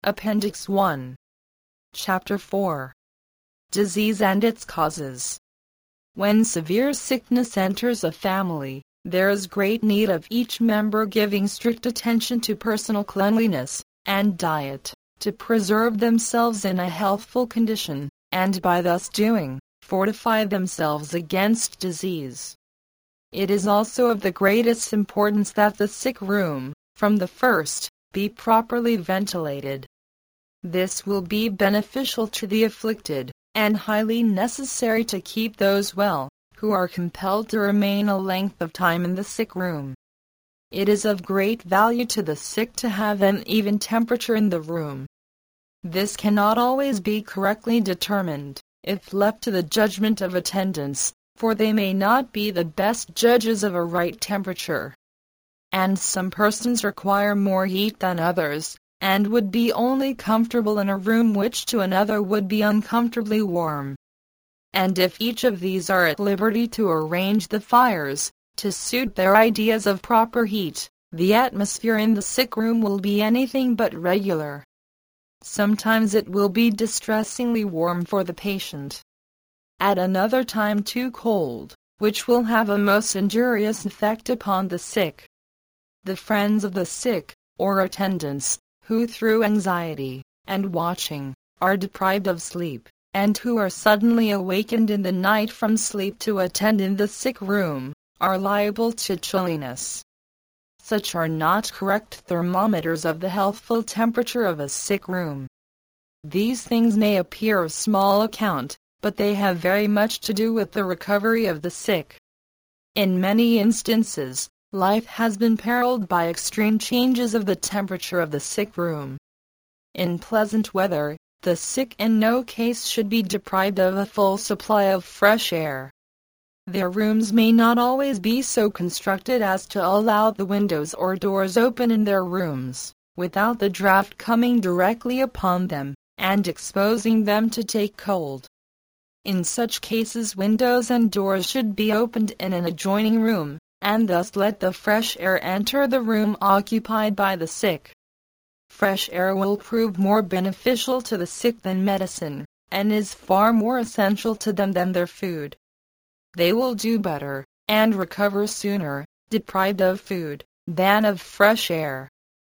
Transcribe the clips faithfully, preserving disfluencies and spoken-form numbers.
Appendix one. Chapter four. Disease and its causes. When severe sickness enters a family, there is great need of each member giving strict attention to personal cleanliness and diet, to preserve themselves in a healthful condition, and by thus doing, fortify themselves against disease. It is also of the greatest importance that the sick room, from the first, be properly ventilated. This will be beneficial to the afflicted, and highly necessary to keep those well, who are compelled to remain a length of time in the sick room. It is of great value to the sick to have an even temperature in the room. This cannot always be correctly determined, if left to the judgment of attendants, for they may not be the best judges of a right temperature. And some persons require more heat than others, and would be only comfortable in a room which to another would be uncomfortably warm. And if each of these are at liberty to arrange the fires, to suit their ideas of proper heat, the atmosphere in the sick room will be anything but regular. Sometimes it will be distressingly warm for the patient. At another time too cold, which will have a most injurious effect upon the sick. The friends of the sick, or attendants, who through anxiety and watching are deprived of sleep, and who are suddenly awakened in the night from sleep to attend in the sick room, are liable to chilliness. Such are not correct thermometers of the healthful temperature of a sick room. These things may appear of small account, but they have very much to do with the recovery of the sick. In many instances, life has been periled by extreme changes of the temperature of the sick room. In pleasant weather, the sick in no case should be deprived of a full supply of fresh air. Their rooms may not always be so constructed as to allow the windows or doors open in their rooms, without the draught coming directly upon them, and exposing them to take cold. In such cases windows and doors should be opened in an adjoining room, and thus let the fresh air enter the room occupied by the sick. Fresh air will prove more beneficial to the sick than medicine, and is far more essential to them than their food. They will do better, and recover sooner, deprived of food, than of fresh air.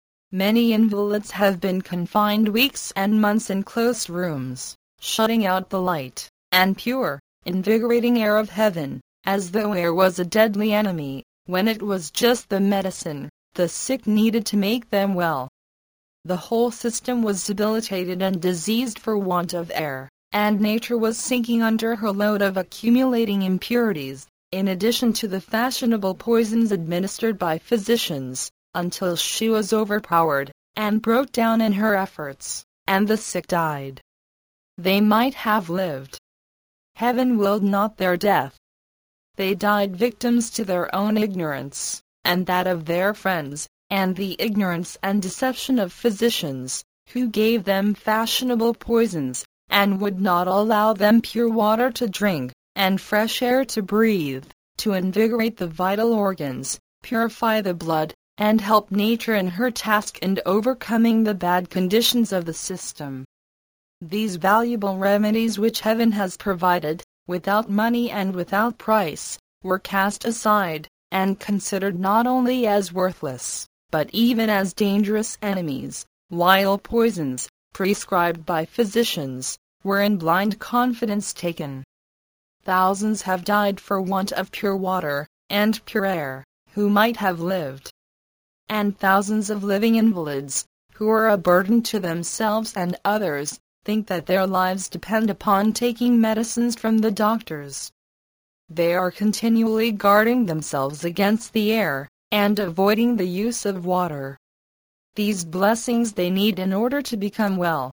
Many invalids have been confined weeks and months in close rooms, shutting out the light and pure, invigorating air of heaven, as though air was a deadly enemy, when it was just the medicine the sick needed to make them well. The whole system was debilitated and diseased for want of air, and nature was sinking under her load of accumulating impurities, in addition to the fashionable poisons administered by physicians, until she was overpowered, and broke down in her efforts, and the sick died. They might have lived. Heaven willed not their death. They died victims to their own ignorance, and that of their friends, and the ignorance and deception of physicians, who gave them fashionable poisons, and would not allow them pure water to drink, and fresh air to breathe, to invigorate the vital organs, purify the blood, and help nature in her task in overcoming the bad conditions of the system. These valuable remedies which heaven has provided, without money and without price, were cast aside, and considered not only as worthless, but even as dangerous enemies, while poisons, prescribed by physicians, were in blind confidence taken. Thousands have died for want of pure water, and pure air, who might have lived. And thousands of living invalids, who are a burden to themselves and others, think that their lives depend upon taking medicines from the doctors. They are continually guarding themselves against the air, and avoiding the use of water. These blessings they need in order to become well.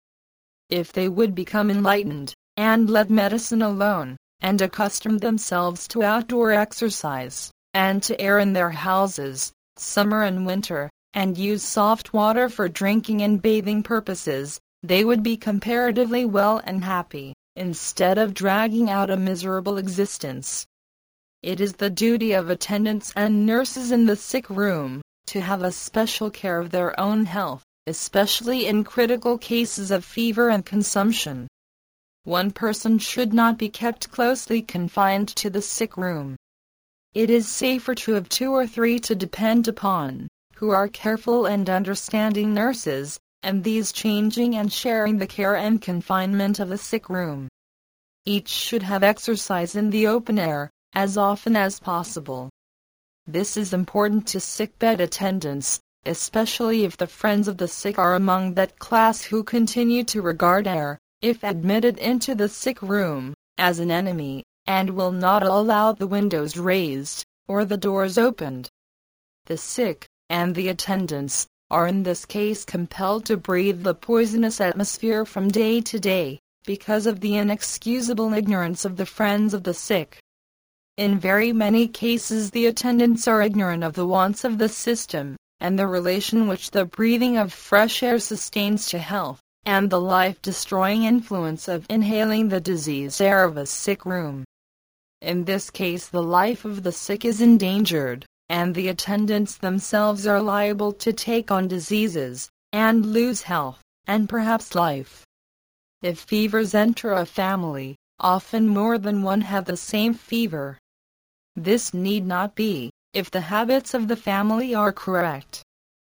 If they would become enlightened, and let medicine alone, and accustom themselves to outdoor exercise, and to air in their houses, summer and winter, and use soft water for drinking and bathing purposes, they would be comparatively well and happy, instead of dragging out a miserable existence. It is the duty of attendants and nurses in the sick room, to have a special care of their own health, especially in critical cases of fever and consumption. One person should not be kept closely confined to the sick room. It is safer to have two or three to depend upon, who are careful and understanding nurses, and these changing and sharing the care and confinement of the sick room. Each should have exercise in the open air, as often as possible. This is important to sickbed attendants, especially if the friends of the sick are among that class who continue to regard air, if admitted into the sick room, as an enemy, and will not allow the windows raised, or the doors opened. The sick, and the attendants, are in this case compelled to breathe the poisonous atmosphere from day to day, because of the inexcusable ignorance of the friends of the sick. In very many cases the attendants are ignorant of the wants of the system, and the relation which the breathing of fresh air sustains to health, and the life-destroying influence of inhaling the disease air of a sick room. In this case the life of the sick is endangered, and the attendants themselves are liable to take on diseases, and lose health, and perhaps life. If fevers enter a family, often more than one have the same fever. This need not be, if the habits of the family are correct.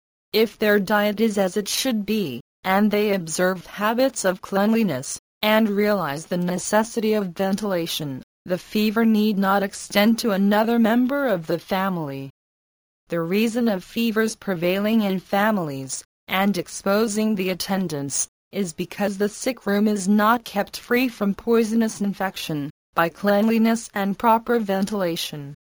If their diet is as it should be, and they observe habits of cleanliness, and realize the necessity of ventilation, the fever need not extend to another member of the family. The reason of fevers prevailing in families, and exposing the attendants, is because the sick room is not kept free from poisonous infection, by cleanliness and proper ventilation.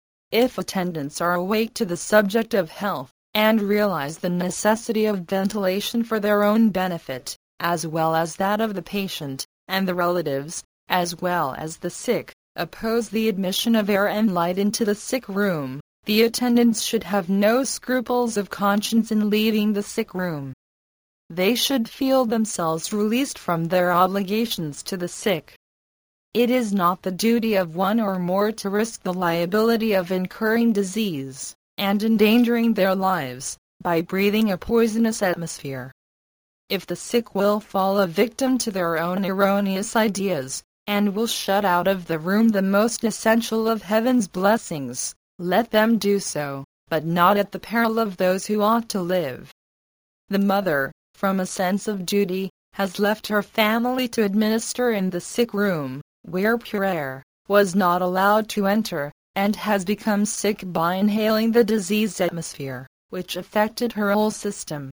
If attendants are awake to the subject of health, and realize the necessity of ventilation for their own benefit, as well as that of the patient, and the relatives, as well as the sick, oppose the admission of air and light into the sick room, the attendants should have no scruples of conscience in leaving the sick room. They should feel themselves released from their obligations to the sick. It is not the duty of one or more to risk the liability of incurring disease, and endangering their lives, by breathing a poisonous atmosphere. If the sick will fall a victim to their own erroneous ideas, and will shut out of the room the most essential of heaven's blessings, let them do so, but not at the peril of those who ought to live. The mother, from a sense of duty, has left her family to administer in the sick room, where pure air was not allowed to enter, and has become sick by inhaling the diseased atmosphere, which affected her whole system.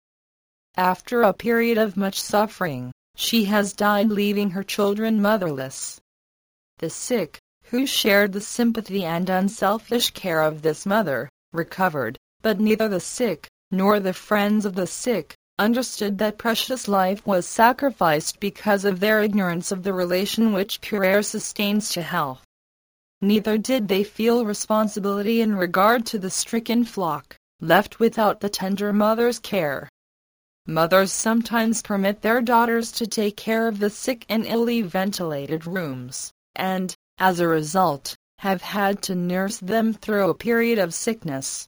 After a period of much suffering, she has died, leaving her children motherless. The sick, who shared the sympathy and unselfish care of this mother, recovered, but neither the sick, nor the friends of the sick, understood that precious life was sacrificed because of their ignorance of the relation which pure air sustains to health. Neither did they feel responsibility in regard to the stricken flock, left without the tender mother's care. Mothers sometimes permit their daughters to take care of the sick in illy ventilated rooms, and, as a result, have had to nurse them through a period of sickness.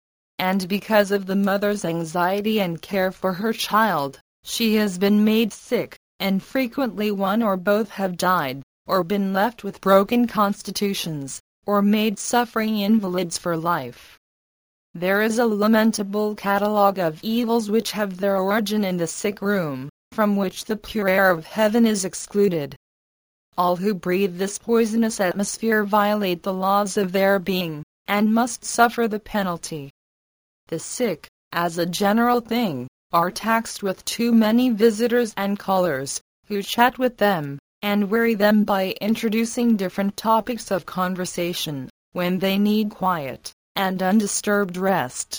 And because of the mother's anxiety and care for her child, she has been made sick, and frequently one or both have died, or been left with broken constitutions, or made suffering invalids for life. There is a lamentable catalogue of evils which have their origin in the sick room, from which the pure air of heaven is excluded. All who breathe this poisonous atmosphere violate the laws of their being, and must suffer the penalty. The sick, as a general thing, are taxed with too many visitors and callers, who chat with them, and weary them by introducing different topics of conversation, when they need quiet and undisturbed rest.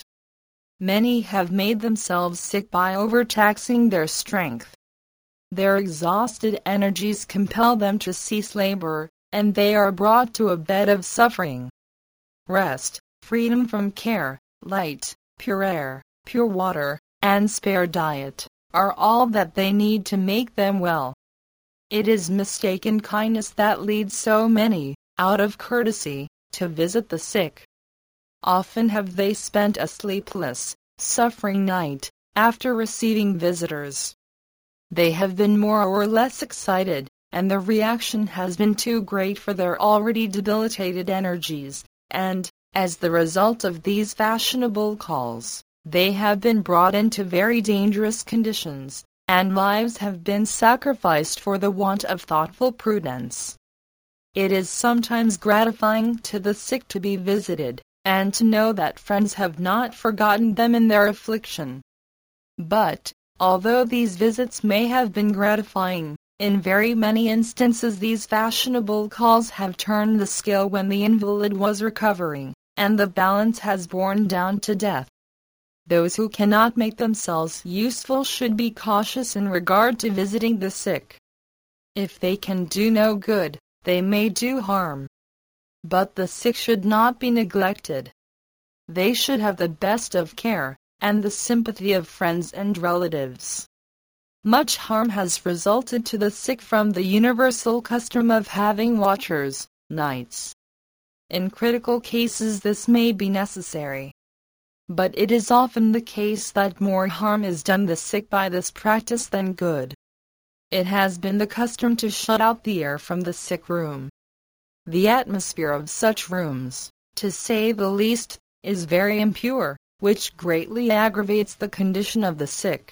Many have made themselves sick by overtaxing their strength. Their exhausted energies compel them to cease labor, and they are brought to a bed of suffering. Rest, freedom from care, light, pure air, pure water, and spare diet, are all that they need to make them well. It is mistaken kindness that leads so many, out of courtesy, to visit the sick. Often have they spent a sleepless, suffering night, after receiving visitors. They have been more or less excited, and the reaction has been too great for their already debilitated energies, and, as the result of these fashionable calls, they have been brought into very dangerous conditions, and lives have been sacrificed for the want of thoughtful prudence. It is sometimes gratifying to the sick to be visited, and to know that friends have not forgotten them in their affliction. But, although these visits may have been gratifying, in very many instances these fashionable calls have turned the scale when the invalid was recovering, and the balance has borne down to death. Those who cannot make themselves useful should be cautious in regard to visiting the sick. If they can do no good, they may do harm. But the sick should not be neglected. They should have the best of care, and the sympathy of friends and relatives. Much harm has resulted to the sick from the universal custom of having watchers, nights. In critical cases this may be necessary. But it is often the case that more harm is done the sick by this practice than good. It has been the custom to shut out the air from the sick room. The atmosphere of such rooms, to say the least, is very impure, which greatly aggravates the condition of the sick.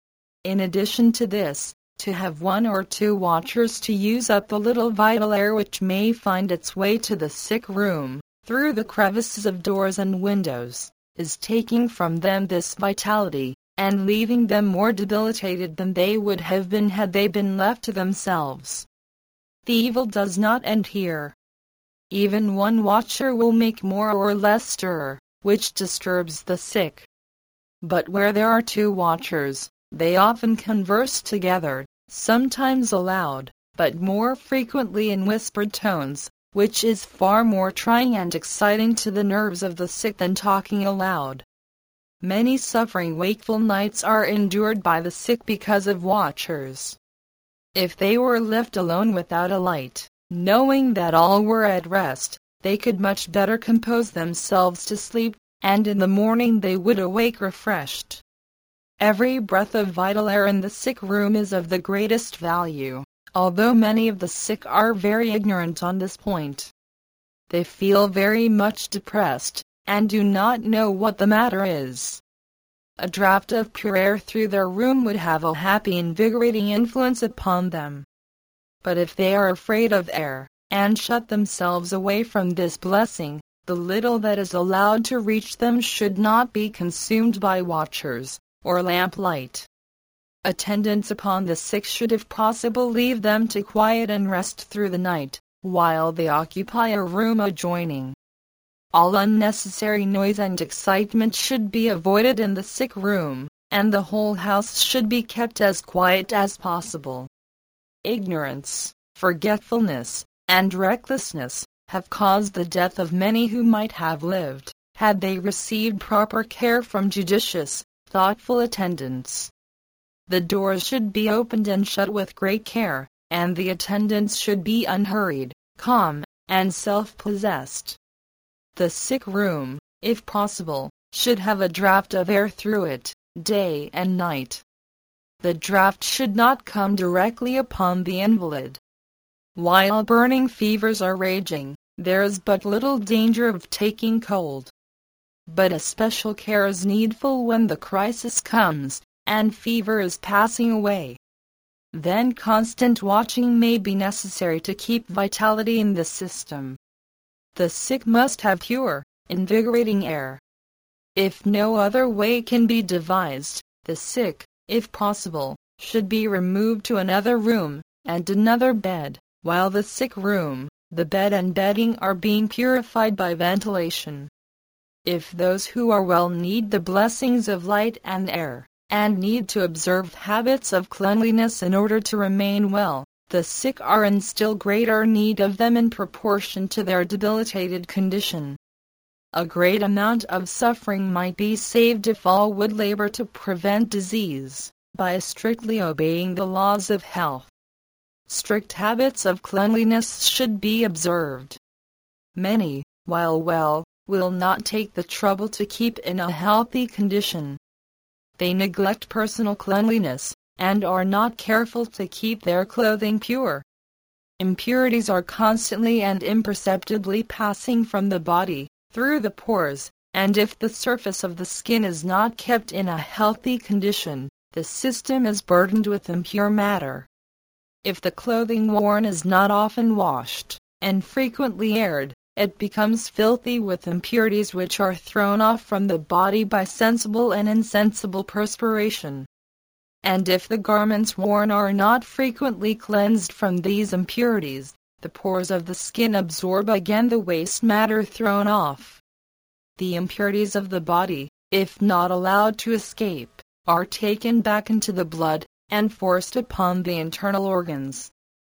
In addition to this, to have one or two watchers to use up the little vital air which may find its way to the sick room, through the crevices of doors and windows, is taking from them this vitality, and leaving them more debilitated than they would have been had they been left to themselves. The evil does not end here. Even one watcher will make more or less stir, which disturbs the sick. But where there are two watchers, they often converse together, sometimes aloud, but more frequently in whispered tones, which is far more trying and exciting to the nerves of the sick than talking aloud. Many suffering wakeful nights are endured by the sick because of watchers. If they were left alone without a light, knowing that all were at rest, they could much better compose themselves to sleep, and in the morning they would awake refreshed. Every breath of vital air in the sick room is of the greatest value, although many of the sick are very ignorant on this point. They feel very much depressed, and do not know what the matter is. A draught of pure air through their room would have a happy invigorating influence upon them. But if they are afraid of air, and shut themselves away from this blessing, the little that is allowed to reach them should not be consumed by watchers, or lamplight. Attendants upon the sick should if possible leave them to quiet and rest through the night, while they occupy a room adjoining. All unnecessary noise and excitement should be avoided in the sick room, and the whole house should be kept as quiet as possible. Ignorance, forgetfulness, and recklessness have caused the death of many who might have lived, had they received proper care from judicious, thoughtful attendants. The doors should be opened and shut with great care, and the attendants should be unhurried, calm, and self-possessed. The sick room, if possible, should have a draught of air through it, day and night. The draught should not come directly upon the invalid. While burning fevers are raging, there is but little danger of taking cold. But especial care is needful when the crisis comes, and fever is passing away. Then constant watching may be necessary to keep vitality in the system. The sick must have pure, invigorating air. If no other way can be devised, the sick, if possible, should be removed to another room, and another bed, while the sick room, the bed and bedding are being purified by ventilation. If those who are well need the blessings of light and air, and need to observe habits of cleanliness in order to remain well, the sick are in still greater need of them in proportion to their debilitated condition. A great amount of suffering might be saved if all would labor to prevent disease, by strictly obeying the laws of health. Strict habits of cleanliness should be observed. Many, while well, will not take the trouble to keep in a healthy condition. they neglect personal cleanliness, and are not careful to keep their clothing pure. Impurities are constantly and imperceptibly passing from the body, through the pores, and if the surface of the skin is not kept in a healthy condition, the system is burdened with impure matter. If the clothing worn is not often washed, and frequently aired, it becomes filthy with impurities which are thrown off from the body by sensible and insensible perspiration. And if the garments worn are not frequently cleansed from these impurities, the pores of the skin absorb again the waste matter thrown off. The impurities of the body, if not allowed to escape, are taken back into the blood, and forced upon the internal organs.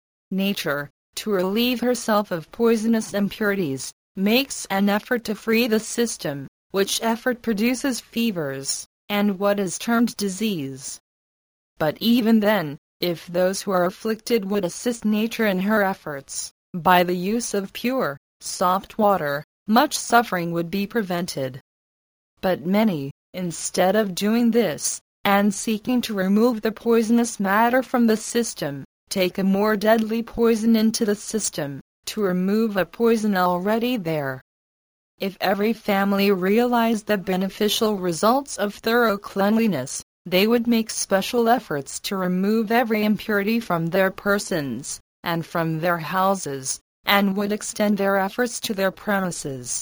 Nature, to relieve herself of poisonous impurities, makes an effort to free the system, which effort produces fevers, and what is termed disease. But even then, if those who are afflicted would assist nature in her efforts, by the use of pure, soft water, much suffering would be prevented. But many, instead of doing this, and seeking to remove the poisonous matter from the system, take a more deadly poison into the system, to remove a poison already there. If every family realized the beneficial results of thorough cleanliness, they would make special efforts to remove every impurity from their persons, and from their houses, and would extend their efforts to their premises.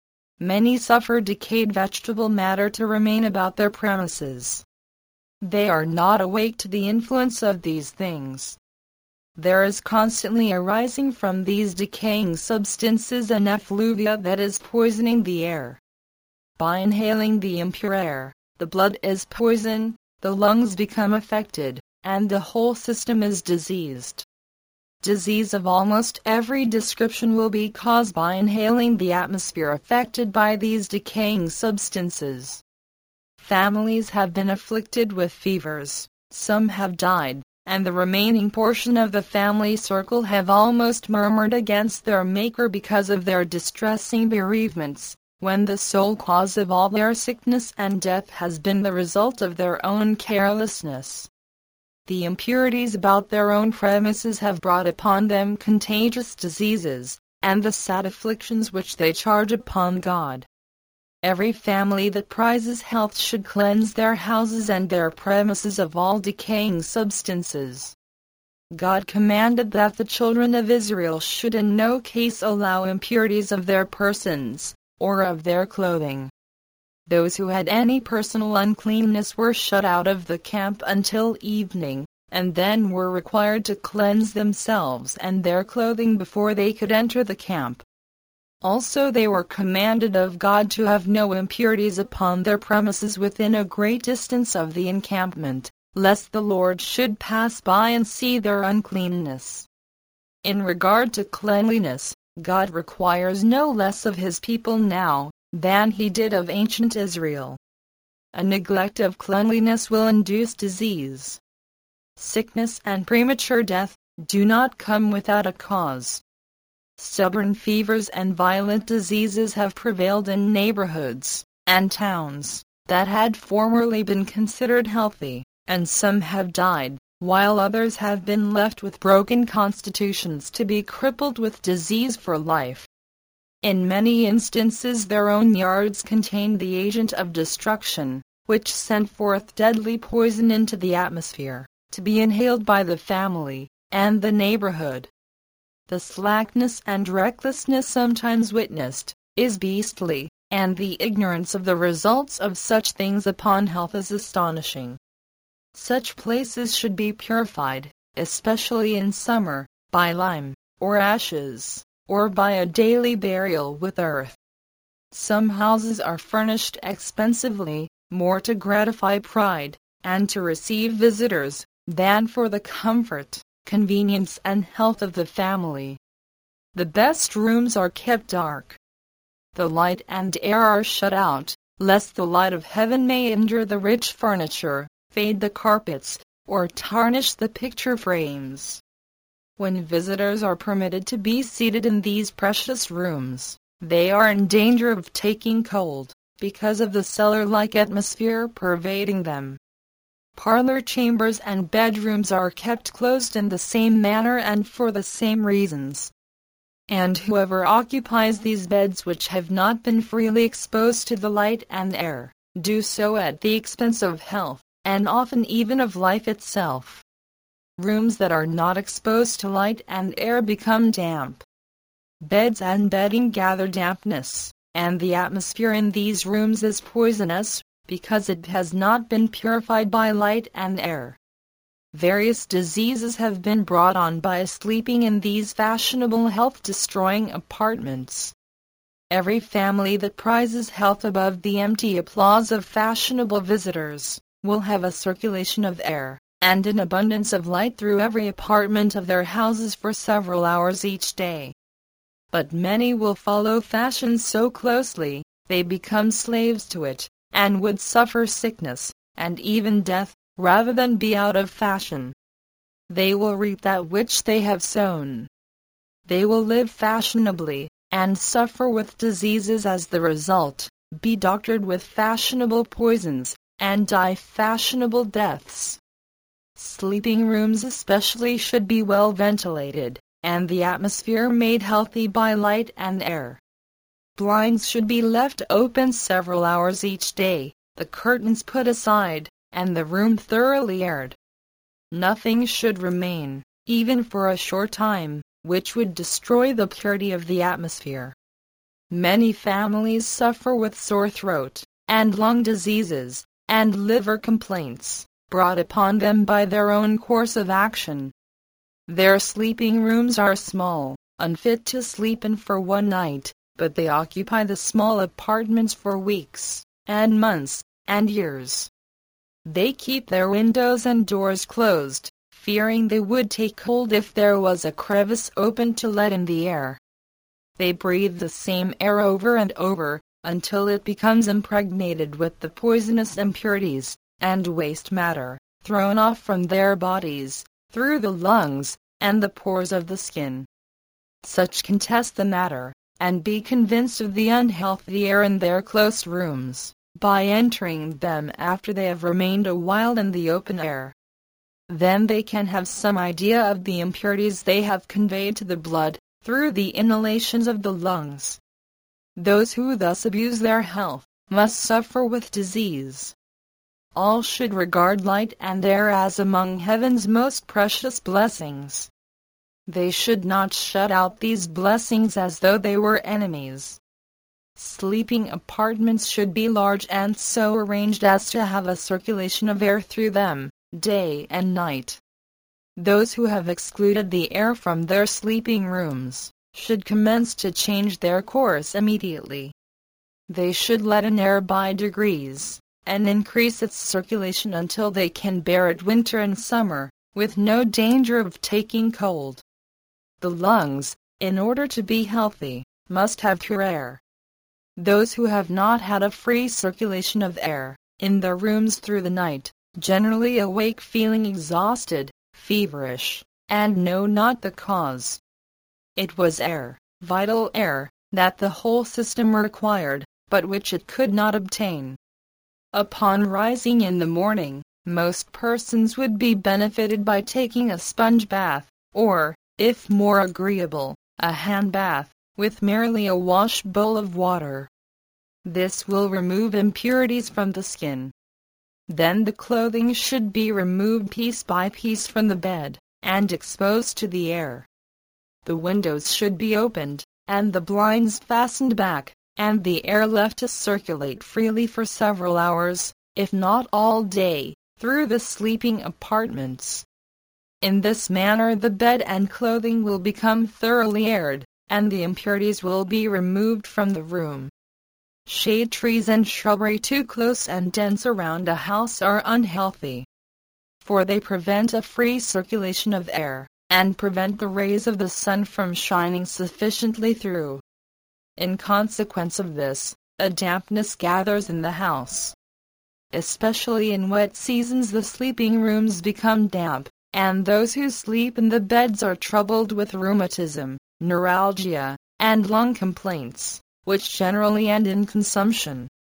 Many suffer decayed vegetable matter to remain about their premises. They are not awake to the influence of these things. There is constantly arising from these decaying substances an effluvia that is poisoning the air. By inhaling the impure air, the blood is poisoned, the lungs become affected, and the whole system is diseased. Disease of almost every description will be caused by inhaling the atmosphere affected by these decaying substances. Families have been afflicted with fevers, some have died, and the remaining portion of the family circle have almost murmured against their Maker because of their distressing bereavements, when the sole cause of all their sickness and death has been the result of their own carelessness. The impurities about their own premises have brought upon them contagious diseases, and the sad afflictions which they charge upon God. Every family that prizes health should cleanse their houses and their premises of all decaying substances. God commanded that the children of Israel should in no case allow impurities of their persons, or of their clothing. Those who had any personal uncleanness were shut out of the camp until evening, and then were required to cleanse themselves and their clothing before they could enter the camp. Also they were commanded of God to have no impurities upon their premises within a great distance of the encampment, lest the Lord should pass by and see their uncleanness. In regard to cleanliness, God requires no less of his people now than he did of ancient Israel. A neglect of cleanliness will induce disease. Sickness and premature death do not come without a cause. Stubborn fevers and violent diseases have prevailed in neighborhoods and towns that had formerly been considered healthy, and some have died, while others have been left with broken constitutions to be crippled with disease for life. In many instances their own yards contained the agent of destruction, which sent forth deadly poison into the atmosphere, to be inhaled by the family and the neighborhood. The slackness and recklessness sometimes witnessed is beastly, and the ignorance of the results of such things upon health is astonishing. Such places should be purified, especially in summer, by lime, or ashes, or by a daily burial with earth. Some houses are furnished expensively, more to gratify pride, and to receive visitors, than for the comfort, convenience and health of the family. The best rooms are kept dark. The light and air are shut out, lest the light of heaven may injure the rich furniture, fade the carpets, or tarnish the picture frames. When visitors are permitted to be seated in these precious rooms, they are in danger of taking cold, because of the cellar-like atmosphere pervading them. Parlor chambers and bedrooms are kept closed in the same manner and for the same reasons. And whoever occupies these beds which have not been freely exposed to the light and air, do so at the expense of health, and often even of life itself. Rooms that are not exposed to light and air become damp. Beds and bedding gather dampness, and the atmosphere in these rooms is poisonous, because it has not been purified by light and air. Various diseases have been brought on by sleeping in these fashionable health-destroying apartments. Every family that prizes health above the empty applause of fashionable visitors will have a circulation of air and an abundance of light through every apartment of their houses for several hours each day. But many will follow fashion so closely, they become slaves to it, and would suffer sickness, and even death, rather than be out of fashion. They will reap that which they have sown. They will live fashionably, and suffer with diseases as the result, be doctored with fashionable poisons, and die fashionable deaths. Sleeping rooms especially should be well ventilated, and the atmosphere made healthy by light and air. Blinds should be left open several hours each day, the curtains put aside, and the room thoroughly aired. Nothing should remain, even for a short time, which would destroy the purity of the atmosphere. Many families suffer with sore throat, and lung diseases, and liver complaints, brought upon them by their own course of action. Their sleeping rooms are small, unfit to sleep in for one night, but they occupy the small apartments for weeks, and months, and years. They keep their windows and doors closed, fearing they would take cold if there was a crevice open to let in the air. They breathe the same air over and over, until it becomes impregnated with the poisonous impurities and waste matter, thrown off from their bodies, through the lungs, and the pores of the skin. Such can test the matter, and be convinced of the unhealthy air in their close rooms, by entering them after they have remained a while in the open air. Then they can have some idea of the impurities they have conveyed to the blood, through the inhalations of the lungs. Those who thus abuse their health, must suffer with disease. All should regard light and air as among heaven's most precious blessings. They should not shut out these blessings as though they were enemies. Sleeping apartments should be large and so arranged as to have a circulation of air through them, day and night. Those who have excluded the air from their sleeping rooms should commence to change their course immediately. They should let in air by degrees, and increase its circulation until they can bear it winter and summer, with no danger of taking cold. The lungs, in order to be healthy, must have pure air. Those who have not had a free circulation of air, in their rooms through the night, generally awake feeling exhausted, feverish, and know not the cause. It was air, vital air, that the whole system required, but which it could not obtain. Upon rising in the morning, most persons would be benefited by taking a sponge bath, or, if more agreeable, a hand bath, with merely a wash bowl of water. This will remove impurities from the skin. Then the clothing should be removed piece by piece from the bed, and exposed to the air. The windows should be opened, and the blinds fastened back, and the air left to circulate freely for several hours, if not all day, through the sleeping apartments. In this manner the bed and clothing will become thoroughly aired, and the impurities will be removed from the room. Shade trees and shrubbery too close and dense around a house are unhealthy, for they prevent a free circulation of air, and prevent the rays of the sun from shining sufficiently through. In consequence of this, a dampness gathers in the house. Especially in wet seasons the sleeping rooms become damp, and those who sleep in the beds are troubled with rheumatism, neuralgia, and lung complaints, which generally end in consumption.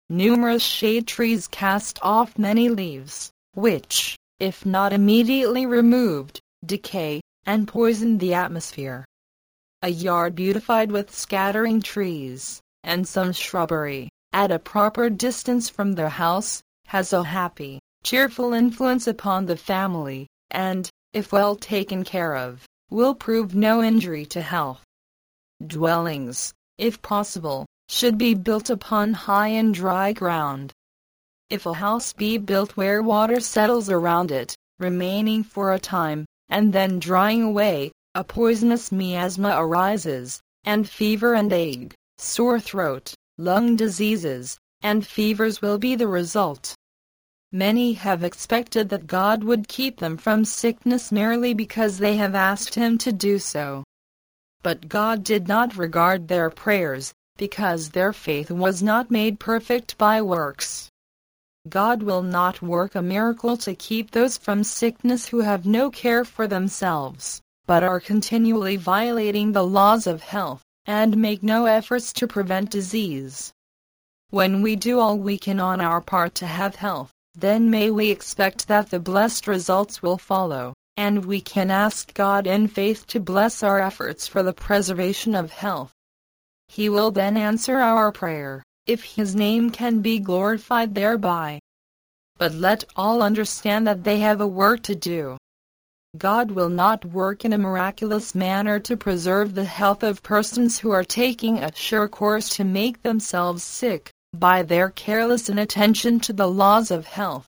numerous shade trees cast off many leaves, which, if not immediately removed, decay and poison the atmosphere. A yard beautified with scattering trees, and some shrubbery, at a proper distance from the house, has a happy, cheerful influence upon the family, and, if well taken care of, will prove no injury to health. Dwellings, if possible, should be built upon high and dry ground. If a house be built where water settles around it, remaining for a time, and then drying away, a poisonous miasma arises, and fever and ague, sore throat, lung diseases, and fevers will be the result. Many have expected that God would keep them from sickness merely because they have asked Him to do so. But God did not regard their prayers, because their faith was not made perfect by works. God will not work a miracle to keep those from sickness who have no care for themselves, but are continually violating the laws of health, and make no efforts to prevent disease. When we do all we can on our part to have health, then may we expect that the blessed results will follow, and we can ask God in faith to bless our efforts for the preservation of health. He will then answer our prayer, if His name can be glorified thereby. But let all understand that they have a work to do. God will not work in a miraculous manner to preserve the health of persons who are taking a sure course to make themselves sick, by their careless inattention to the laws of health.